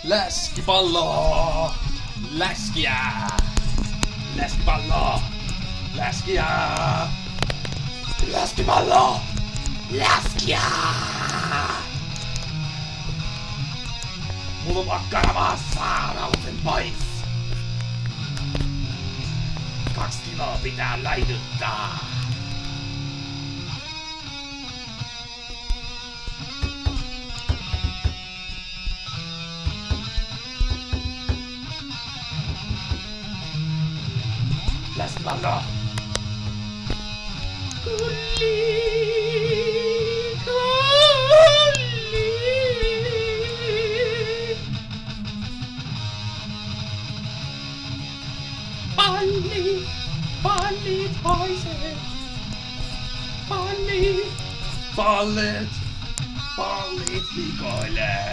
Läskipallo! Läskiä! Läskipallo! Läskiä! Läskipallo! Läskiä! Mulla on makkara maassa, mä oon sen pois. 2 kiloa pitää läidyttää. Läskipallo! Pallit haisee. Pallit hikoilee.